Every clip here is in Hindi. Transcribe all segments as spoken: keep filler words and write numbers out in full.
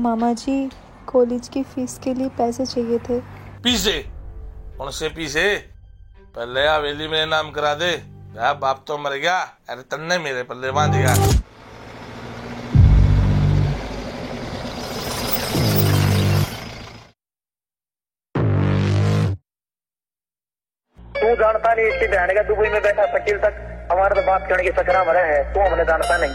मामा जी, कॉलेज की फीस के लिए पैसे चाहिए थे। पीसे? कौन से पीसे? पहले हवेली में नाम करा दे। क्या बाप तो मर गया, अरे तन्ने मेरे पल्ले बांध दिया। तू जानता नहीं इसकी बहन का दुबई में बैठा शकील तक हमारे तो बात करने की सकरा मरा है, तू हमने जानता नहीं।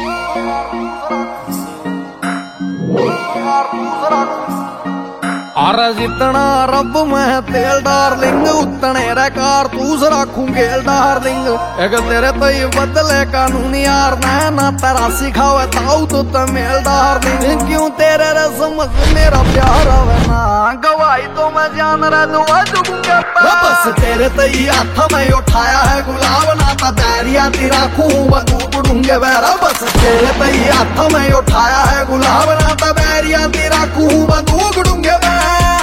अरे जितना रब में तेल डार्लिंग उतने रे कारतूस रखूंगे डार्लिंग। एक तेरे तो ये बदले कानून यार ना ना तेरा सिखावे ताऊ तो तमेल डार्लिंग। क्यों तेरे रे समझ मेरा प्यार है ना गवाही तो मैं जान रहा दुआ दूंगा। बस तेरे तो ये हाथ में उठाया है गुलाब ना ता बैरिया तेरा खूब बंदूक ढूंढे बेरा। बस तेरे तो ये हाथ में उठाया है गुलाब ना ता बैरिया तेरा खूब बंदूक ढूंढे बेरा।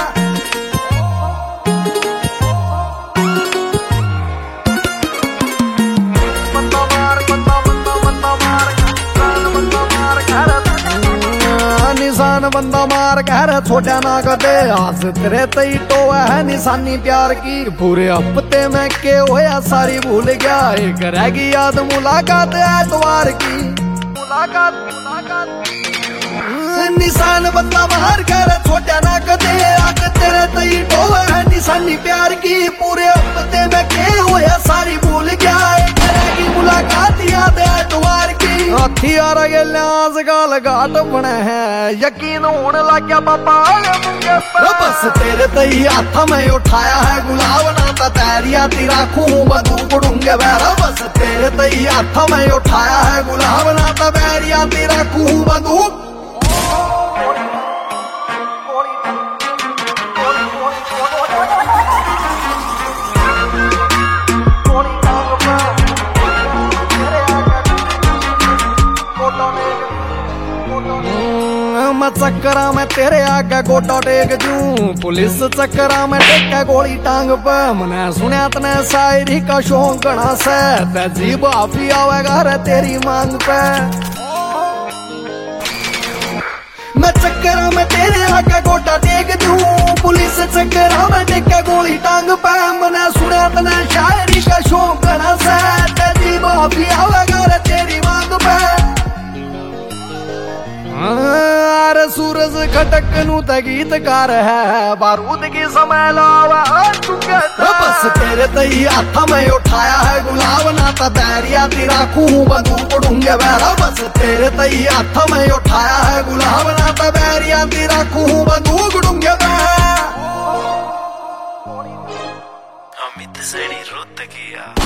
निशान बंदा मार कह छोटा ना कदे आज तेरे तई तो है निशानी प्यार की। पूरे हफ्ते में के होया सारी भूल गया, एक रहेगी याद मुलाकात एतवार की। मुलाकात मुलाकात निशान बंदा मार कर छोटा ना कदे आज तेरे तई तो है निशानी प्यार की। पूरे हफ्ते में के होया सारी भूल गया, एक रहेगी मुलाकात याद एतवार की। हथियार आज गाल घाट बने हैं यकीन होने लग गया पापा। बस तेरे तई हाथ में उठाया है गुलाब ना ता तैरिया तेरा खूब बंदूक ढूंढे बेरा। बस तेरे तई हाथ में उठाया है गुलाब ना ता बैरिया तेरा खूब बंदूक। मैं चक्करा में तेरे आगे गोटा टेक दूं, पुलिस चक्करा में टेका गोली टांग पे। मैंने सुना तने शायरी का शौक घना से तजीब आफी आवेगा रे तेरी मांग पे। मैं चक्करा में तेरे आगे गोटा टेक दूं, पुलिस चक्करा में टेका गोली टांग पे। मैंने सुना तने शायरी का शौक घना से तजीब आफी आवेगा रे तेरी मांग पे। अरे सूरज खटक नू ते गीतकार है बारूद की समय लावा। बस तेरे तई हाथ में उठाया है गुलाब ना ता बैरिया तेरा खूब बंदूक ढूंढे बेरा। बस तेरे तई हाथ में उठाया है गुलाब ना ता बैरिया तेरा खूब बंदूक ढूंढे बेरा। अमित सड़ी रुत किया।